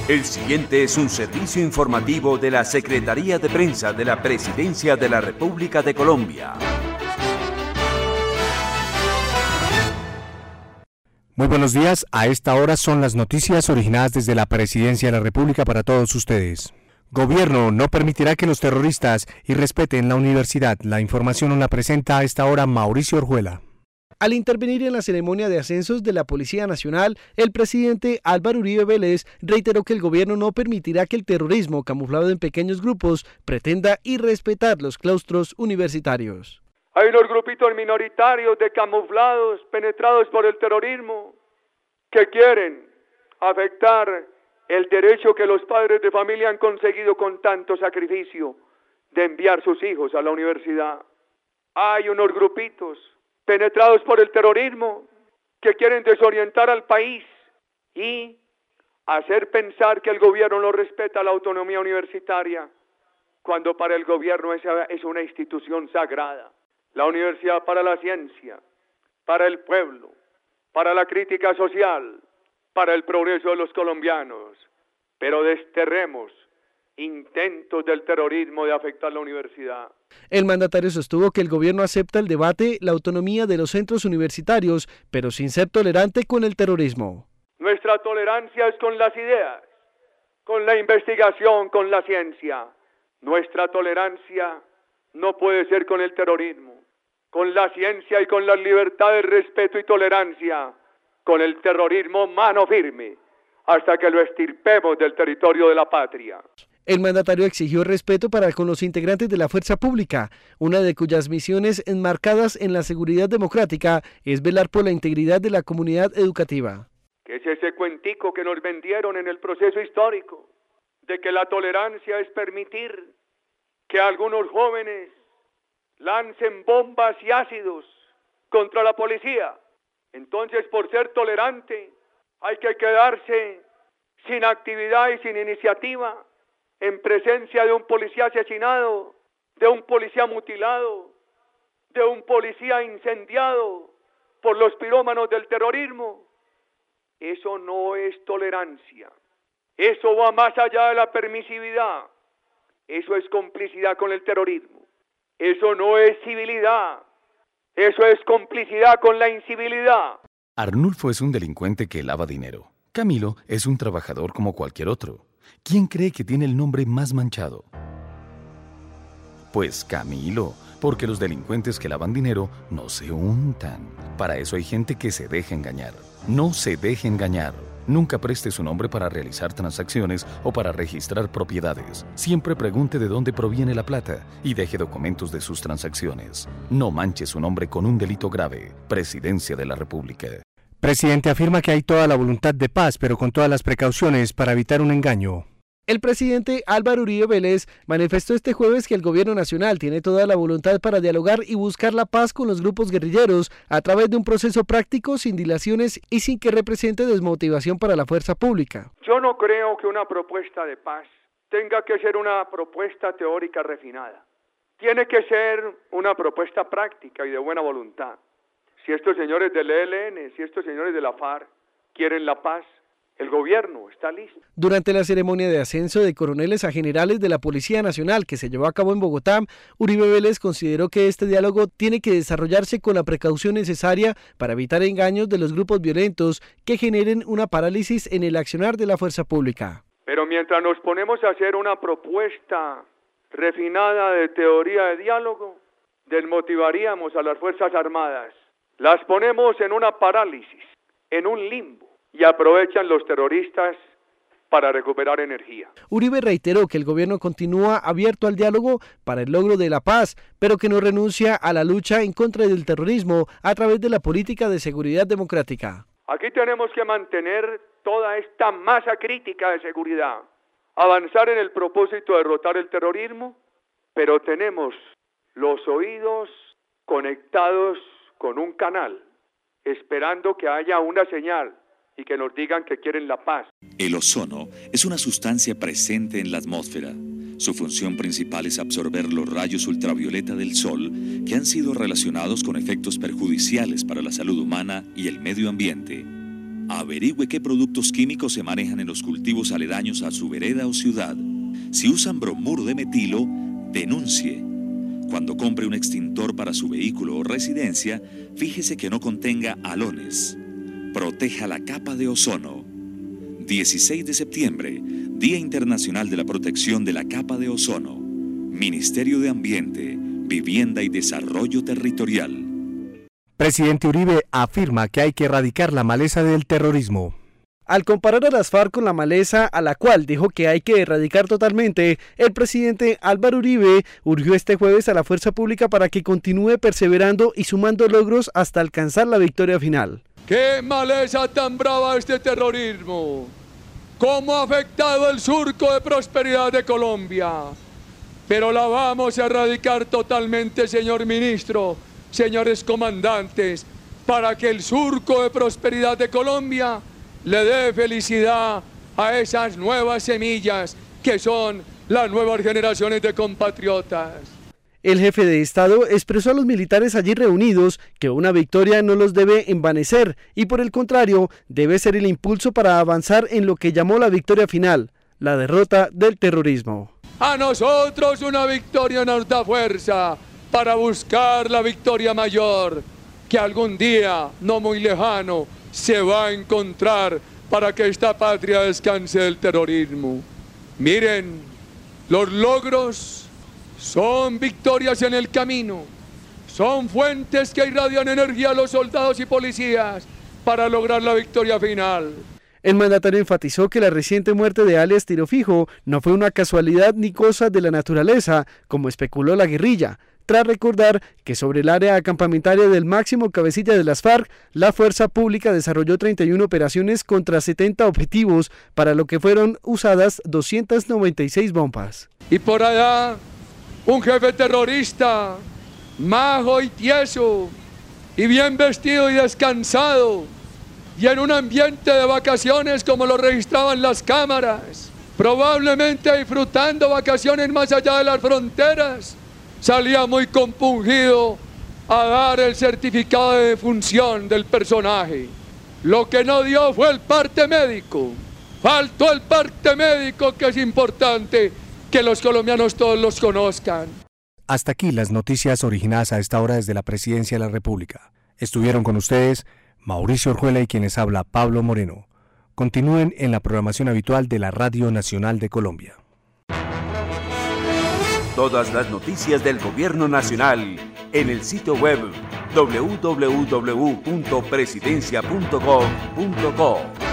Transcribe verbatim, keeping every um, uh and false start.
El siguiente es un servicio informativo de la Secretaría de Prensa de la Presidencia de la República de Colombia. Muy buenos días, a esta hora son las noticias originadas desde la Presidencia de la República para todos ustedes. Gobierno no permitirá que los terroristas irrespeten la universidad. La información nos la presenta a esta hora Mauricio Orjuela. Al intervenir en la ceremonia de ascensos de la Policía Nacional, el presidente Álvaro Uribe Vélez reiteró que el gobierno no permitirá que el terrorismo, camuflado en pequeños grupos, pretenda irrespetar los claustros universitarios. Hay unos grupitos minoritarios de camuflados, penetrados por el terrorismo, que quieren afectar el derecho que los padres de familia han conseguido con tanto sacrificio de enviar sus hijos a la universidad. Hay unos grupitos penetrados por el terrorismo que quieren desorientar al país y hacer pensar que el gobierno no respeta la autonomía universitaria, cuando para el gobierno esa es una institución sagrada. La universidad para la ciencia, para el pueblo, para la crítica social, para el progreso de los colombianos. Pero desterremos intentos del terrorismo de afectar la universidad. El mandatario sostuvo que el gobierno acepta el debate, la autonomía de los centros universitarios, pero sin ser tolerante con el terrorismo. Nuestra tolerancia es con las ideas, con la investigación, con la ciencia. Nuestra tolerancia no puede ser con el terrorismo, con la ciencia y con las libertades, respeto y tolerancia, con el terrorismo mano firme, hasta que lo extirpemos del territorio de la patria. El mandatario exigió respeto para con los integrantes de la fuerza pública, una de cuyas misiones enmarcadas en la seguridad democrática es velar por la integridad de la comunidad educativa. ¿Qué es ese cuentico que nos vendieron en el proceso histórico de que la tolerancia es permitir que algunos jóvenes lancen bombas y ácidos contra la policía? Entonces, por ser tolerante, hay que quedarse sin actividad y sin iniciativa en presencia de un policía asesinado, de un policía mutilado, de un policía incendiado por los pirómanos del terrorismo. Eso no es tolerancia. Eso va más allá de la permisividad. Eso es complicidad con el terrorismo. Eso no es civilidad. Eso es complicidad con la incivilidad. Arnulfo es un delincuente que lava dinero. Camilo es un trabajador como cualquier otro. ¿Quién cree que tiene el nombre más manchado? Pues Camilo, porque los delincuentes que lavan dinero no se untan. Para eso hay gente que se deja engañar. No se deje engañar. Nunca preste su nombre para realizar transacciones o para registrar propiedades. Siempre pregunte de dónde proviene la plata y deje documentos de sus transacciones. No manche su nombre con un delito grave. Presidencia de la República. Presidente afirma que hay toda la voluntad de paz, pero con todas las precauciones para evitar un engaño. El presidente Álvaro Uribe Vélez manifestó este jueves que el gobierno nacional tiene toda la voluntad para dialogar y buscar la paz con los grupos guerrilleros a través de un proceso práctico, sin dilaciones y sin que represente desmotivación para la fuerza pública. Yo no creo que una propuesta de paz tenga que ser una propuesta teórica refinada. Tiene que ser una propuesta práctica y de buena voluntad. Si estos señores del E L N, si estos señores de la FARC quieren la paz, el gobierno está listo. Durante la ceremonia de ascenso de coroneles a generales de la Policía Nacional que se llevó a cabo en Bogotá, Uribe Vélez consideró que este diálogo tiene que desarrollarse con la precaución necesaria para evitar engaños de los grupos violentos que generen una parálisis en el accionar de la fuerza pública. Pero mientras nos ponemos a hacer una propuesta refinada de teoría de diálogo, desmotivaríamos a las Fuerzas Armadas. Las ponemos en una parálisis, en un limbo, y aprovechan los terroristas para recuperar energía. Uribe reiteró que el gobierno continúa abierto al diálogo para el logro de la paz, pero que no renuncia a la lucha en contra del terrorismo a través de la política de seguridad democrática. Aquí tenemos que mantener toda esta masa crítica de seguridad, avanzar en el propósito de derrotar el terrorismo, pero tenemos los oídos conectados con un canal, esperando que haya una señal y que nos digan que quieren la paz. El ozono es una sustancia presente en la atmósfera. Su función principal es absorber los rayos ultravioleta del sol que han sido relacionados con efectos perjudiciales para la salud humana y el medio ambiente. Averigüe qué productos químicos se manejan en los cultivos aledaños a su vereda o ciudad. Si usan bromuro de metilo, denuncie. Cuando compre un extintor para su vehículo o residencia, fíjese que no contenga halones. Proteja la capa de ozono. dieciséis de septiembre, Día Internacional de la Protección de la Capa de Ozono. Ministerio de Ambiente, Vivienda y Desarrollo Territorial. Presidente Uribe afirma que hay que erradicar la maleza del terrorismo. Al comparar a las FARC con la maleza, a la cual dijo que hay que erradicar totalmente, el presidente Álvaro Uribe urgió este jueves a la fuerza pública para que continúe perseverando y sumando logros hasta alcanzar la victoria final. ¡Qué maleza tan brava este terrorismo! ¿Cómo ha afectado el surco de prosperidad de Colombia? Pero la vamos a erradicar totalmente, señor ministro, señores comandantes, para que el surco de prosperidad de Colombia le dé felicidad a esas nuevas semillas que son las nuevas generaciones de compatriotas. El jefe de Estado expresó a los militares allí reunidos que una victoria no los debe envanecer y por el contrario debe ser el impulso para avanzar en lo que llamó la victoria final, la derrota del terrorismo. A nosotros una victoria nos da fuerza para buscar la victoria mayor, que algún día, no muy lejano, se va a encontrar para que esta patria descanse del terrorismo. Miren, los logros son victorias en el camino, son fuentes que irradian energía a los soldados y policías para lograr la victoria final. El mandatario enfatizó que la reciente muerte de alias Tirofijo no fue una casualidad ni cosa de la naturaleza, como especuló la guerrilla, tras recordar que sobre el área acampamentaria del máximo cabecilla de las FARC, la fuerza pública desarrolló treinta y una operaciones contra setenta objetivos, para lo que fueron usadas doscientas noventa y seis bombas. Y por allá, un jefe terrorista, majo y tieso, y bien vestido y descansado, y en un ambiente de vacaciones como lo registraban las cámaras, probablemente disfrutando vacaciones más allá de las fronteras, salía muy compungido a dar el certificado de defunción del personaje. Lo que no dio fue el parte médico. Faltó el parte médico, que es importante que los colombianos todos los conozcan. Hasta aquí las noticias originadas a esta hora desde la Presidencia de la República. Estuvieron con ustedes Mauricio Orjuela y quienes habla Pablo Moreno. Continúen en la programación habitual de la Radio Nacional de Colombia. Todas las noticias del Gobierno Nacional en el sitio web doble u doble u doble u punto presidencia punto gov punto co.